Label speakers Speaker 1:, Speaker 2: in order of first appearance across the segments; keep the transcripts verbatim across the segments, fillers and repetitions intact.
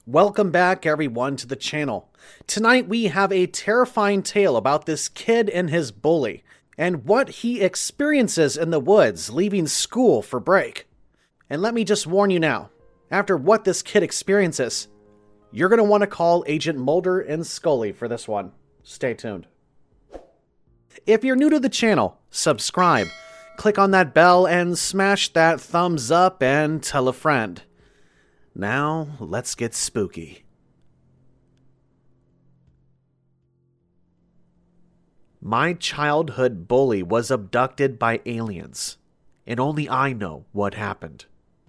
Speaker 1: Welcome back, everyone, to the channel. Tonight we have a terrifying tale about this kid and his bully, and what he experiences in the woods leaving school for break. And let me just warn you now, after what this kid experiences, you're going to want to call Agent Mulder and Scully for this one. Stay tuned. If you're new to the channel, subscribe, click on that bell, and smash that thumbs up and tell a friend. Now, let's get spooky. My childhood bully was abducted by aliens, and only I know what happened.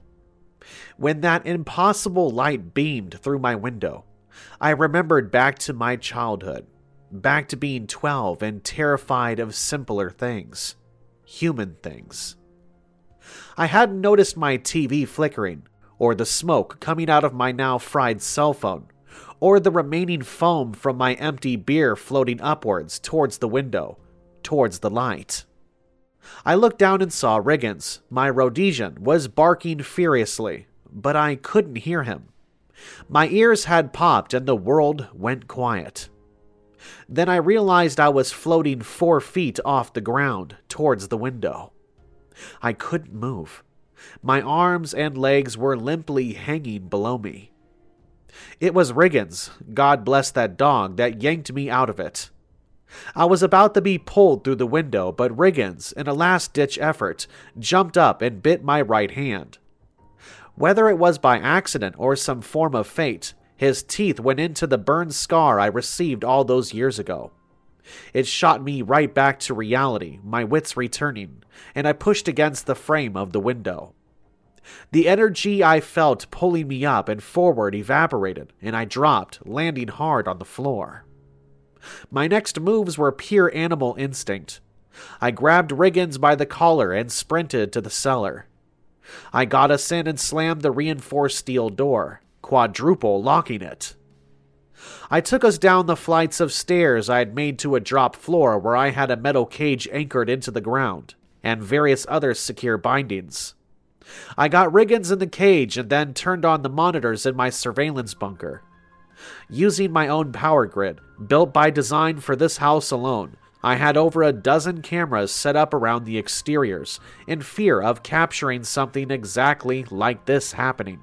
Speaker 1: When that impossible light beamed through my window, I remembered back to my childhood, back to being twelve and terrified of simpler things, human things. I hadn't noticed my T V flickering, or the smoke coming out of my now fried cell phone, or the remaining foam from my empty beer floating upwards towards the window, towards the light. I looked down and saw Riggins, my Rhodesian, was barking furiously, but I couldn't hear him. My ears had popped and the world went quiet. Then I realized I was floating four feet off the ground towards the window. I couldn't move. My arms and legs were limply hanging below me. It was Riggins, God bless that dog, that yanked me out of it. I was about to be pulled through the window, but Riggins, in a last-ditch effort, jumped up and bit my right hand. Whether it was by accident or some form of fate, his teeth went into the burn scar I received all those years ago. It shot me right back to reality, my wits returning, and I pushed against the frame of the window. The energy I felt pulling me up and forward evaporated, and I dropped, landing hard on the floor. My next moves were pure animal instinct. I grabbed Riggins by the collar and sprinted to the cellar. I got us in and slammed the reinforced steel door, quadruple locking it. I took us down the flights of stairs I had made to a drop floor where I had a metal cage anchored into the ground, and various other secure bindings. I got Riggins in the cage and then turned on the monitors in my surveillance bunker. Using my own power grid, built by design for this house alone, I had over a dozen cameras set up around the exteriors, in fear of capturing something exactly like this happening.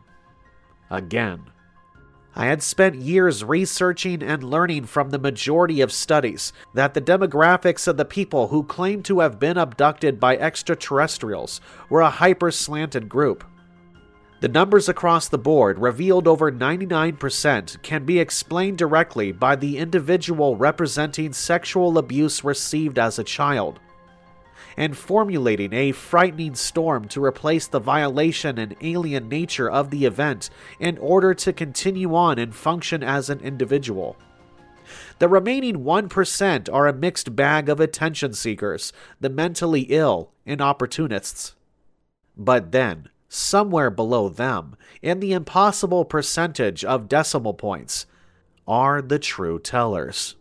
Speaker 1: Again. I had spent years researching and learning from the majority of studies that the demographics of the people who claim to have been abducted by extraterrestrials were a hyper-slanted group. The numbers across the board revealed over ninety-nine percent can be explained directly by the individual representing sexual abuse received as a child, and formulating a frightening storm to replace the violation and alien nature of the event in order to continue on and function as an individual. The remaining one percent are a mixed bag of attention seekers, the mentally ill, and opportunists. But then, somewhere below them, in the impossible percentage of decimal points, are the true tellers.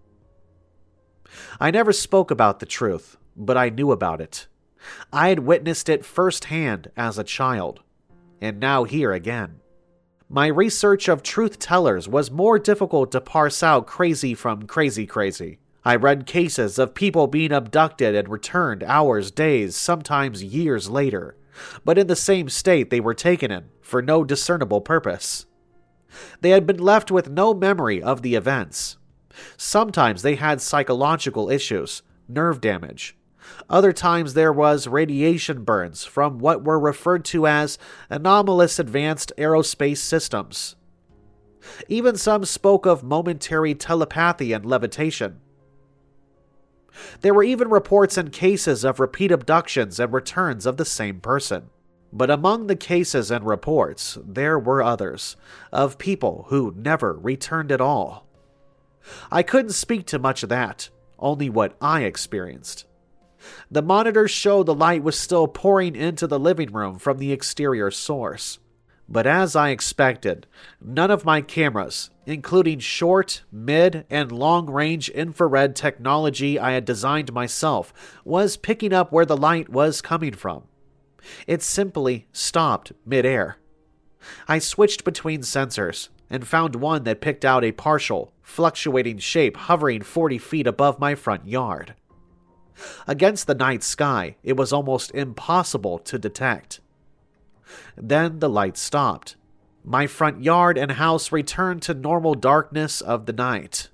Speaker 1: I never spoke about the truth, but I knew about it. I had witnessed it firsthand as a child, and now here again. My research of truth tellers was more difficult to parse out crazy from crazy crazy. I read cases of people being abducted and returned hours, days, sometimes years later, but in the same state they were taken in, for no discernible purpose. They had been left with no memory of the events. Sometimes they had psychological issues, nerve damage. Other times there was radiation burns from what were referred to as anomalous advanced aerospace systems. Even some spoke of momentary telepathy and levitation. There were even reports and cases of repeat abductions and returns of the same person. But among the cases and reports, there were others, of people who never returned at all. I couldn't speak to much of that, only what I experienced. The monitors showed the light was still pouring into the living room from the exterior source. But as I expected, none of my cameras, including short, mid, and long-range infrared technology I had designed myself, was picking up where the light was coming from. It simply stopped mid-air. I switched between sensors, and found one that picked out a partial, fluctuating shape hovering forty feet above my front yard. Against the night sky, it was almost impossible to detect. Then the light stopped. My front yard and house returned to normal darkness of the night.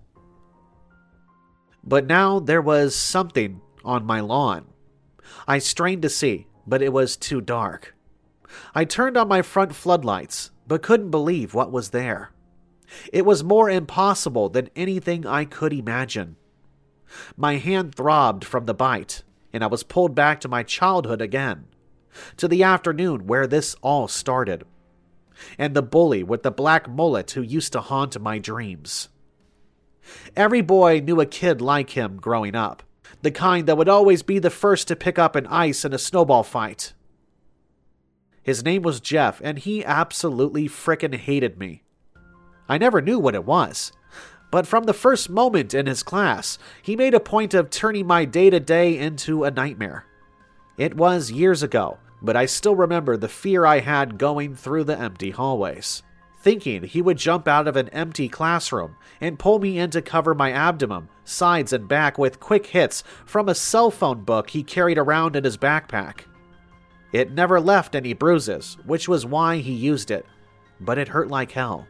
Speaker 1: But now there was something on my lawn. I strained to see, but it was too dark. I turned on my front floodlights, but couldn't believe what was there. It was more impossible than anything I could imagine. My hand throbbed from the bite, and I was pulled back to my childhood again, to the afternoon where this all started, and the bully with the black mullet who used to haunt my dreams. Every boy knew a kid like him growing up, the kind that would always be the first to pick up an ice in a snowball fight. His name was Jeff, and he absolutely frickin' hated me. I never knew what it was, but from the first moment in his class, he made a point of turning my day-to-day into a nightmare. It was years ago, but I still remember the fear I had going through the empty hallways, thinking he would jump out of an empty classroom and pull me in to cover my abdomen, sides, and back with quick hits from a cell phone book he carried around in his backpack. It never left any bruises, which was why he used it, but it hurt like hell.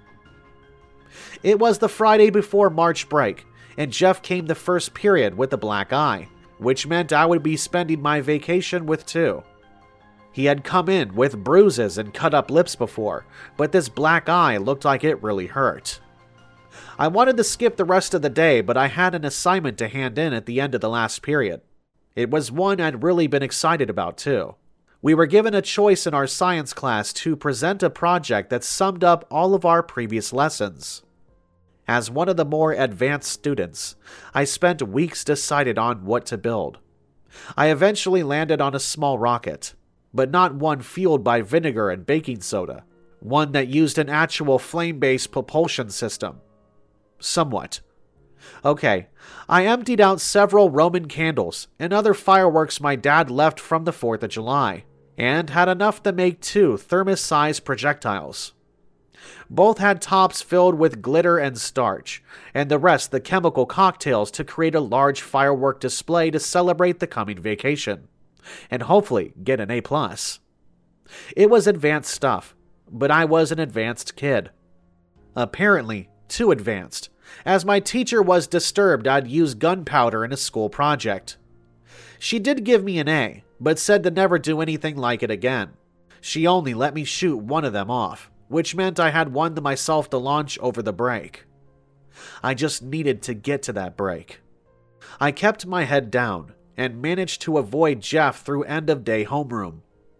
Speaker 1: It was the Friday before March break, and Jeff came the first period with a black eye, which meant I would be spending my vacation with two. He had come in with bruises and cut up lips before, but this black eye looked like it really hurt. I wanted to skip the rest of the day, but I had an assignment to hand in at the end of the last period. It was one I'd really been excited about too. We were given a choice in our science class to present a project that summed up all of our previous lessons. As one of the more advanced students, I spent weeks deciding on what to build. I eventually landed on a small rocket, but not one fueled by vinegar and baking soda, one that used an actual flame-based propulsion system. Somewhat. Okay, I emptied out several Roman candles and other fireworks my dad left from the fourth of July, and had enough to make two thermos-sized projectiles. Both had tops filled with glitter and starch, and the rest the chemical cocktails to create a large firework display to celebrate the coming vacation, and hopefully get an A plus. It was advanced stuff, but I was an advanced kid. Apparently, too advanced, as my teacher was disturbed I'd use gunpowder in a school project. She did give me an A, but said to never do anything like it again. She only let me shoot one of them off, which meant I had one to myself to launch over the break. I just needed to get to that break. I kept my head down and managed to avoid Jeff through end-of-day homeroom.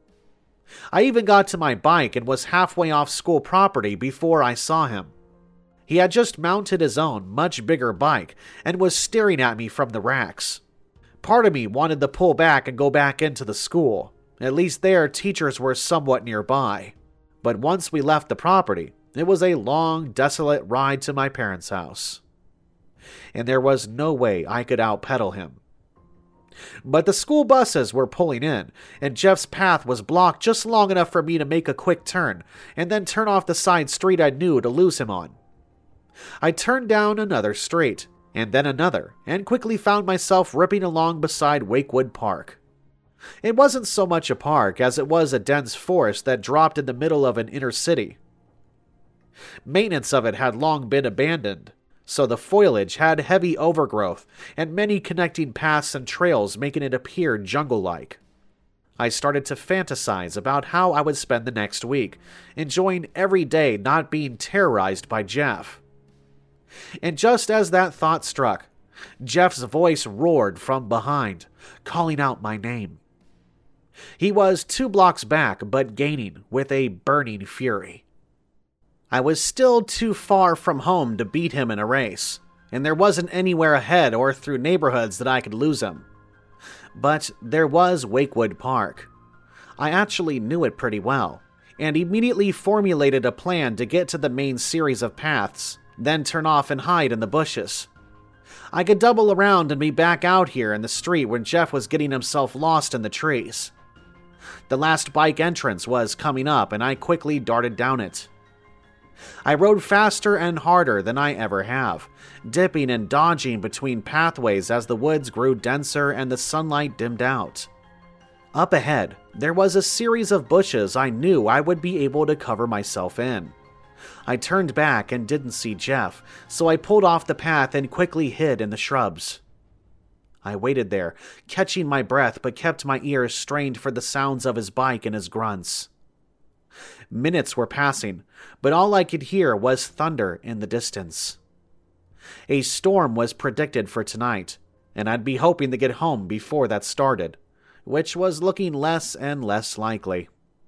Speaker 1: I even got to my bike and was halfway off school property before I saw him. He had just mounted his own, much bigger bike and was staring at me from the racks. Part of me wanted to pull back and go back into the school. At least there, teachers were somewhat nearby. But once we left the property, it was a long, desolate ride to my parents' house. And there was no way I could outpedal him. But the school buses were pulling in, and Jeff's path was blocked just long enough for me to make a quick turn, and then turn off the side street I knew to lose him on. I turned down another street, and then another, and quickly found myself ripping along beside Wakewood Park. It wasn't so much a park as it was a dense forest that dropped in the middle of an inner city. Maintenance of it had long been abandoned, so the foliage had heavy overgrowth and many connecting paths and trails making it appear jungle-like. I started to fantasize about how I would spend the next week, enjoying every day not being terrorized by Jeff. And just as that thought struck, Jeff's voice roared from behind, calling out my name. He was two blocks back, but gaining with a burning fury. I was still too far from home to beat him in a race, and there wasn't anywhere ahead or through neighborhoods that I could lose him. But there was Wakewood Park. I actually knew it pretty well, and immediately formulated a plan to get to the main series of paths, then turn off and hide in the bushes. I could double around and be back out here in the street when Jeff was getting himself lost in the trees. The last bike entrance was coming up, and I quickly darted down it. I rode faster and harder than I ever have, dipping and dodging between pathways as the woods grew denser and the sunlight dimmed out. Up ahead, there was a series of bushes I knew I would be able to cover myself in. I turned back and didn't see Jeff, so I pulled off the path and quickly hid in the shrubs. I waited there, catching my breath, but kept my ears strained for the sounds of his bike and his grunts. Minutes were passing, but all I could hear was thunder in the distance. A storm was predicted for tonight, and I'd be hoping to get home before that started, which was looking less and less likely.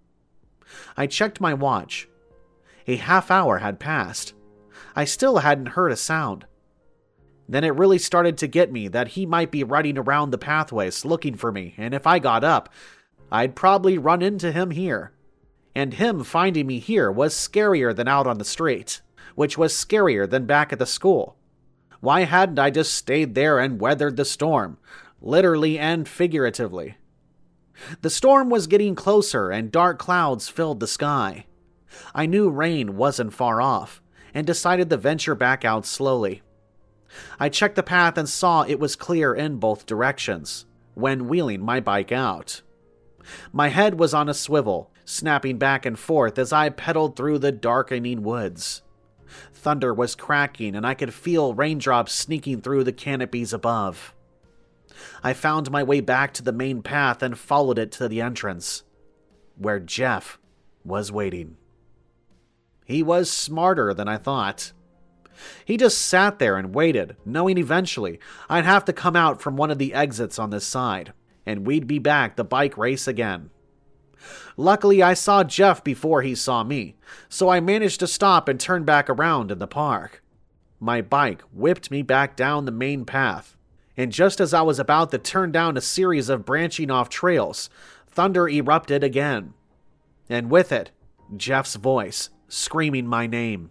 Speaker 1: I checked my watch. A half hour had passed. I still hadn't heard a sound. Then it really started to get me that he might be riding around the pathways looking for me, and if I got up, I'd probably run into him here. And him finding me here was scarier than out on the street, which was scarier than back at the school. Why hadn't I just stayed there and weathered the storm, literally and figuratively? The storm was getting closer and dark clouds filled the sky. I knew rain wasn't far off, and decided to venture back out slowly. I checked the path and saw it was clear in both directions, when wheeling my bike out. My head was on a swivel, snapping back and forth as I pedaled through the darkening woods. Thunder was cracking and I could feel raindrops sneaking through the canopies above. I found my way back to the main path and followed it to the entrance, where Jeff was waiting. He was smarter than I thought. He just sat there and waited, knowing eventually I'd have to come out from one of the exits on this side, and we'd be back the bike race again. Luckily, I saw Jeff before he saw me, so I managed to stop and turn back around in the park. My bike whipped me back down the main path, and just as I was about to turn down a series of branching off trails, thunder erupted again. And with it, Jeff's voice, screaming my name.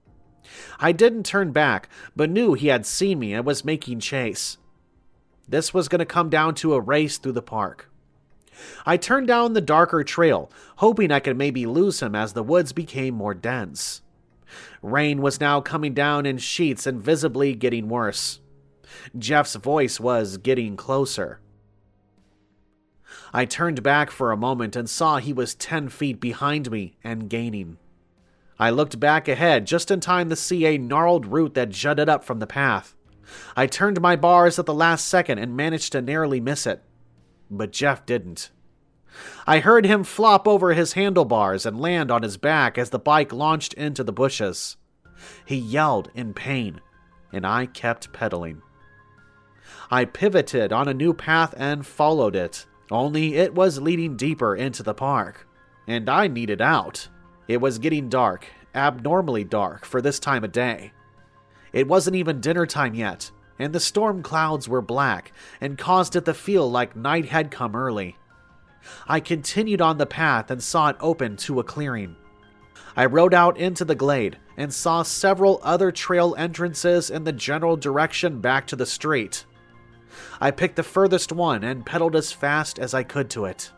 Speaker 1: I didn't turn back, but knew he had seen me and was making chase. This was going to come down to a race through the park. I turned down the darker trail, hoping I could maybe lose him as the woods became more dense. Rain was now coming down in sheets and visibly getting worse. Jeff's voice was getting closer. I turned back for a moment and saw he was ten feet behind me and gaining. I looked back ahead just in time to see a gnarled root that jutted up from the path. I turned my bars at the last second and managed to narrowly miss it. But Jeff didn't. I heard him flop over his handlebars and land on his back as the bike launched into the bushes. He yelled in pain, and I kept pedaling. I pivoted on a new path and followed it, only it was leading deeper into the park, and I needed out. It was getting dark, abnormally dark for this time of day. It wasn't even dinner time yet, and the storm clouds were black and caused it to feel like night had come early. I continued on the path and saw it open to a clearing. I rode out into the glade and saw several other trail entrances in the general direction back to the street. I picked the furthest one and pedaled as fast as I could to it.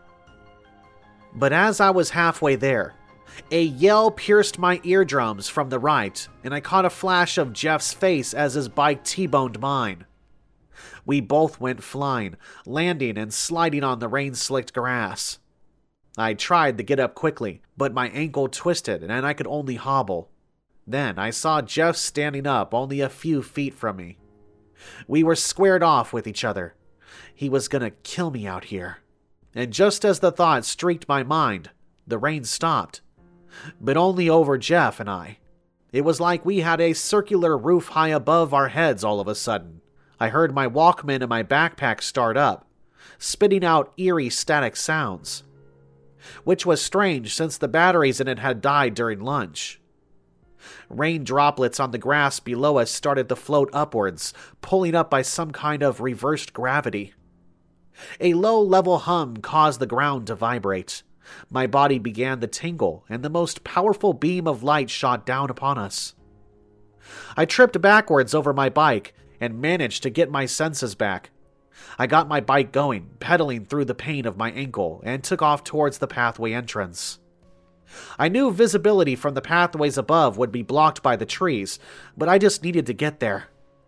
Speaker 1: But as I was halfway there, a yell pierced my eardrums from the right, and I caught a flash of Jeff's face as his bike T-boned mine. We both went flying, landing and sliding on the rain-slicked grass. I tried to get up quickly, but my ankle twisted and I could only hobble. Then I saw Jeff standing up only a few feet from me. We were squared off with each other. He was gonna kill me out here. And just as the thought streaked my mind, the rain stopped. But only over Jeff and I. It was like we had a circular roof high above our heads all of a sudden. I heard my Walkman and my backpack start up, spitting out eerie static sounds. Which was strange since the batteries in it had died during lunch. Rain droplets on the grass below us started to float upwards, pulling up by some kind of reversed gravity. A low-level hum caused the ground to vibrate. My body began to tingle, and the most powerful beam of light shot down upon us. I tripped backwards over my bike and managed to get my senses back. I got my bike going, pedaling through the pain of my ankle, and took off towards the pathway entrance. I knew visibility from the pathways above would be blocked by the trees, but I just needed to get there.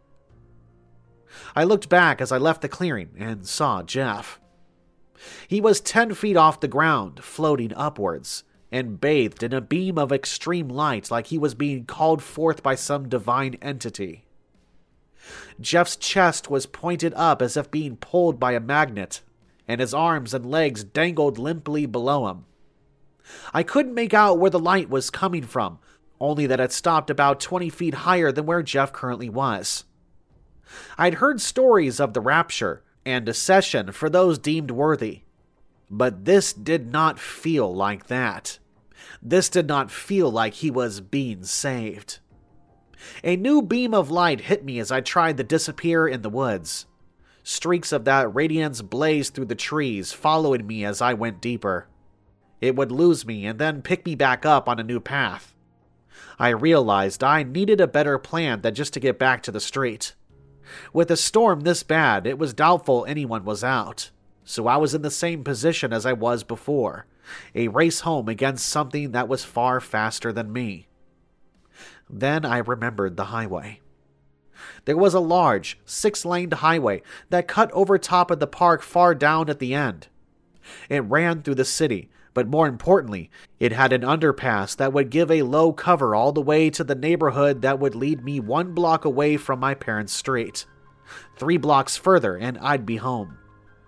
Speaker 1: I looked back as I left the clearing and saw Jeff. He was ten feet off the ground, floating upwards, and bathed in a beam of extreme light like he was being called forth by some divine entity. Jeff's chest was pointed up as if being pulled by a magnet, and his arms and legs dangled limply below him. I couldn't make out where the light was coming from, only that it stopped about twenty feet higher than where Jeff currently was. I'd heard stories of the rapture and accession for those deemed worthy, but this did not feel like that. This did not feel like he was being saved. A new beam of light hit me as I tried to disappear in the woods. Streaks of that radiance blazed through the trees, following me as I went deeper. It would lose me and then pick me back up on a new path. I realized I needed a better plan than just to get back to the street. With a storm this bad, it was doubtful anyone was out, so I was in the same position as I was before, a race home against something that was far faster than me. Then I remembered the highway. There was a large, six-laned highway that cut over top of the park far down at the end. It ran through the city, but more importantly, it had an underpass that would give a low cover all the way to the neighborhood that would lead me one block away from my parents' street. Three blocks further and I'd be home.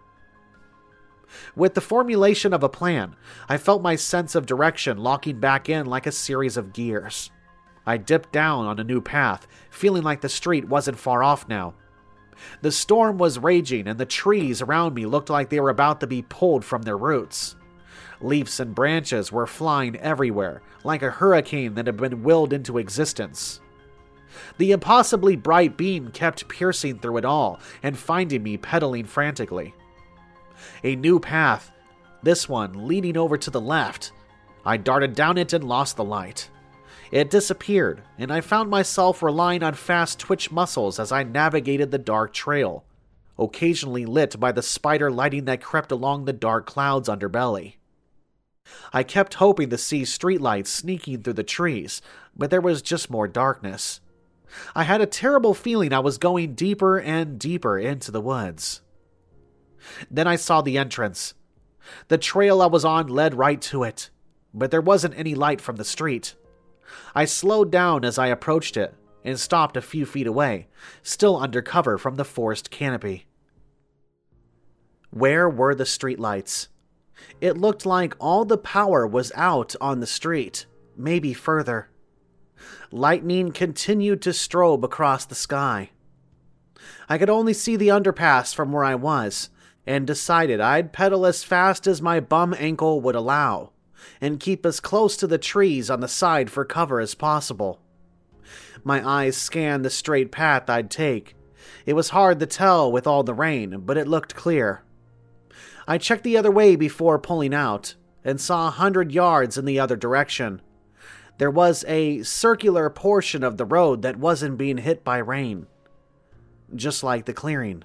Speaker 1: With the formulation of a plan, I felt my sense of direction locking back in like a series of gears. I dipped down on a new path, feeling like the street wasn't far off now. The storm was raging and the trees around me looked like they were about to be pulled from their roots. Leaves and branches were flying everywhere, like a hurricane that had been willed into existence. The impossibly bright beam kept piercing through it all and finding me pedaling frantically. A new path, this one leading over to the left. I darted down it and lost the light. It disappeared, and I found myself relying on fast twitch muscles as I navigated the dark trail, occasionally lit by the spider lighting that crept along the dark cloud's underbelly. I kept hoping to see streetlights sneaking through the trees, but there was just more darkness. I had a terrible feeling I was going deeper and deeper into the woods. Then I saw the entrance. The trail I was on led right to it, but there wasn't any light from the street. I slowed down as I approached it and stopped a few feet away, still under cover from the forest canopy. Where were the streetlights? It looked like all the power was out on the street, maybe further. Lightning continued to strobe across the sky. I could only see the underpass from where I was, and decided I'd pedal as fast as my bum ankle would allow, and keep as close to the trees on the side for cover as possible. My eyes scanned the straight path I'd take. It was hard to tell with all the rain, but it looked clear. I checked the other way before pulling out, and saw a hundred yards in the other direction. There was a circular portion of the road that wasn't being hit by rain. Just like the clearing.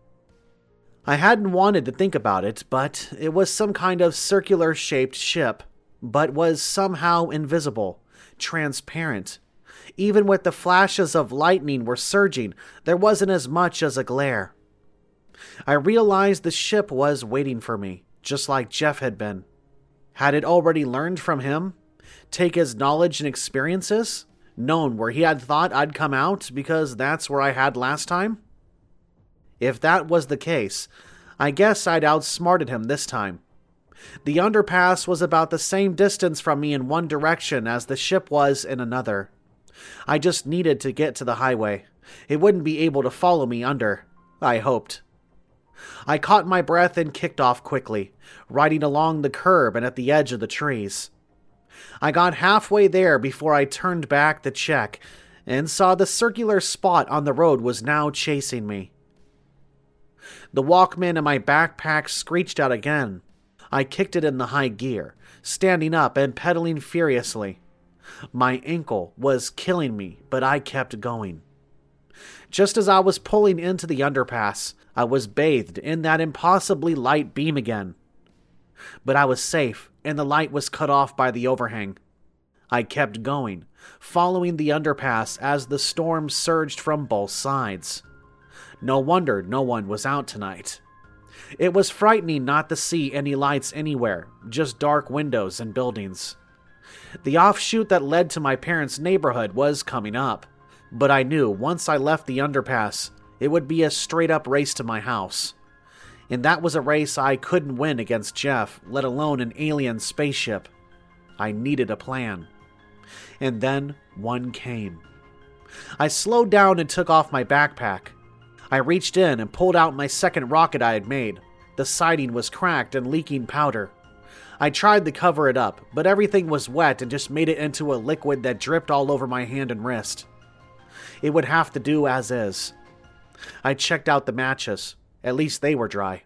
Speaker 1: I hadn't wanted to think about it, but it was some kind of circular-shaped ship, but was somehow invisible, transparent. Even with the flashes of lightning were surging, there wasn't as much as a glare. I realized the ship was waiting for me, just like Jeff had been. Had it already learned from him? Take his knowledge and experiences? Known where he had thought I'd come out because that's where I had last time? If that was the case, I guess I'd outsmarted him this time. The underpass was about the same distance from me in one direction as the ship was in another. I just needed to get to the highway. It wouldn't be able to follow me under, I hoped. I caught my breath and kicked off quickly, riding along the curb and at the edge of the trees. I got halfway there before I turned back to check and saw the circular spot on the road was now chasing me. The Walkman in my backpack screeched out again. I kicked it in the high gear, standing up and pedaling furiously. My ankle was killing me, but I kept going. Just as I was pulling into the underpass, I was bathed in that impossibly light beam again. But I was safe and the light was cut off by the overhang. I kept going, following the underpass as the storm surged from both sides. No wonder no one was out tonight. It was frightening not to see any lights anywhere, just dark windows and buildings. The offshoot that led to my parents' neighborhood was coming up, but I knew once I left the underpass, it would be a straight-up race to my house. And that was a race I couldn't win against Jeff, let alone an alien spaceship. I needed a plan. And then one came. I slowed down and took off my backpack. I reached in and pulled out my second rocket I had made. The siding was cracked and leaking powder. I tried to cover it up, but everything was wet and just made it into a liquid that dripped all over my hand and wrist. It would have to do as is. I checked out the matches. At least they were dry.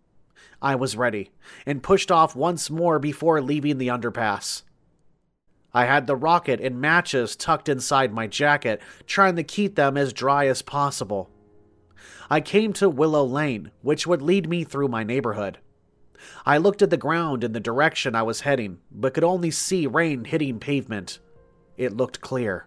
Speaker 1: I was ready, and pushed off once more before leaving the underpass. I had the rocket and matches tucked inside my jacket, trying to keep them as dry as possible. I came to Willow Lane, which would lead me through my neighborhood. I looked at the ground in the direction I was heading, but could only see rain hitting pavement. It looked clear.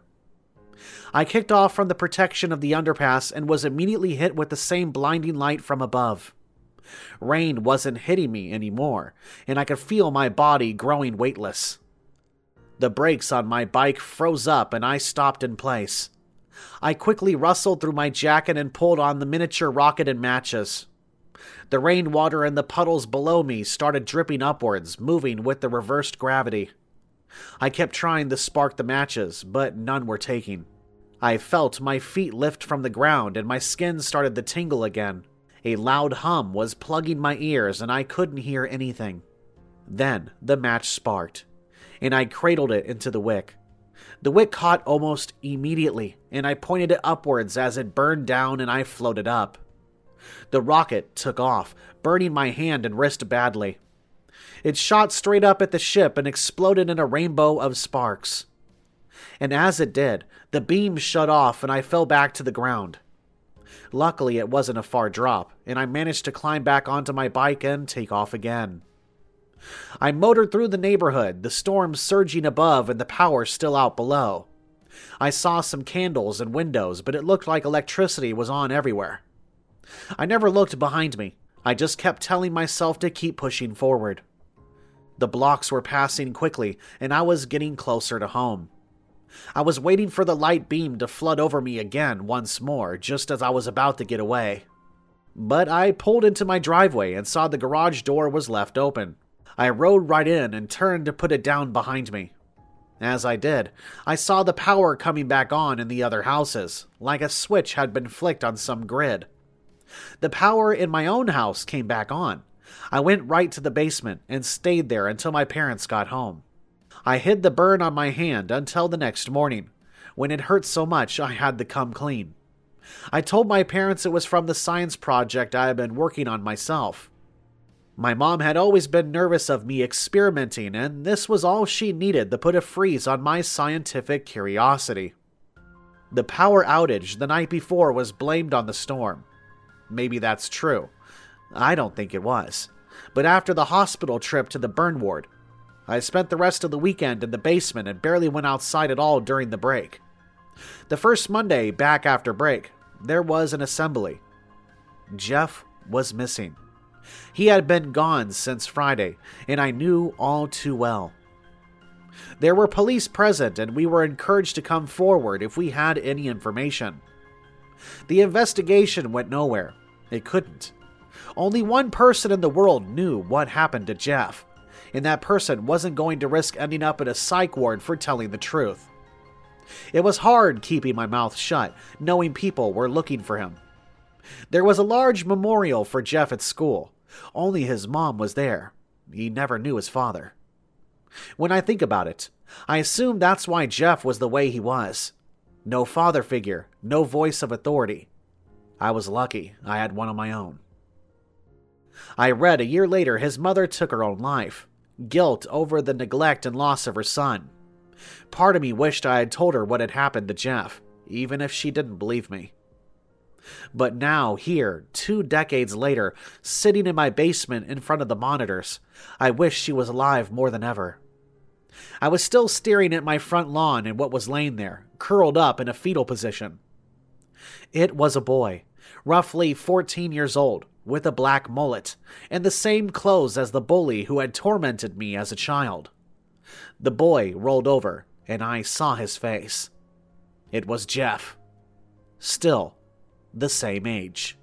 Speaker 1: I kicked off from the protection of the underpass and was immediately hit with the same blinding light from above. Rain wasn't hitting me anymore, and I could feel my body growing weightless. The brakes on my bike froze up and I stopped in place. I quickly rustled through my jacket and pulled on the miniature rocket and matches. The rainwater in the puddles below me started dripping upwards, moving with the reversed gravity. I kept trying to spark the matches, but none were taking. I felt my feet lift from the ground and my skin started to tingle again. A loud hum was plugging my ears and I couldn't hear anything. Then the match sparked, and I cradled it into the wick. The wick caught almost immediately, and I pointed it upwards as it burned down and I floated up. The rocket took off, burning my hand and wrist badly. It shot straight up at the ship and exploded in a rainbow of sparks. And as it did, the beam shut off and I fell back to the ground. Luckily, it wasn't a far drop, and I managed to climb back onto my bike and take off again. I motored through the neighborhood, the storm surging above and the power still out below. I saw some candles and windows, but it looked like electricity was on everywhere. I never looked behind me. I just kept telling myself to keep pushing forward. The blocks were passing quickly, and I was getting closer to home. I was waiting for the light beam to flood over me again once more, just as I was about to get away. But I pulled into my driveway and saw the garage door was left open. I rode right in and turned to put it down behind me. As I did, I saw the power coming back on in the other houses, like a switch had been flicked on some grid. The power in my own house came back on. I went right to the basement and stayed there until my parents got home. I hid the burn on my hand until the next morning, when it hurt so much I had to come clean. I told my parents it was from the science project I had been working on myself. My mom had always been nervous of me experimenting, and this was all she needed to put a freeze on my scientific curiosity. The power outage the night before was blamed on the storm. Maybe that's true. I don't think it was. But after the hospital trip to the burn ward, I spent the rest of the weekend in the basement and barely went outside at all during the break. The first Monday back after break, there was an assembly. Jeff was missing. He had been gone since Friday, and I knew all too well. There were police present, and we were encouraged to come forward if we had any information. The investigation went nowhere. It couldn't. Only one person in the world knew what happened to Jeff, and that person wasn't going to risk ending up in a psych ward for telling the truth. It was hard keeping my mouth shut, knowing people were looking for him. There was a large memorial for Jeff at school. Only his mom was there. He never knew his father. When I think about it, I assume that's why Jeff was the way he was. No father figure, no voice of authority. I was lucky I had one of my own. I read a year later his mother took her own life. Guilt over the neglect and loss of her son. Part of me wished I had told her what had happened to Jeff, even if she didn't believe me. But now, here, two decades later, sitting in my basement in front of the monitors, I wish she was alive more than ever. I was still staring at my front lawn and what was laying there, curled up in a fetal position. It was a boy, roughly fourteen years old, with a black mullet, and the same clothes as the bully who had tormented me as a child. The boy rolled over, and I saw his face. It was Jeff. Still the same age.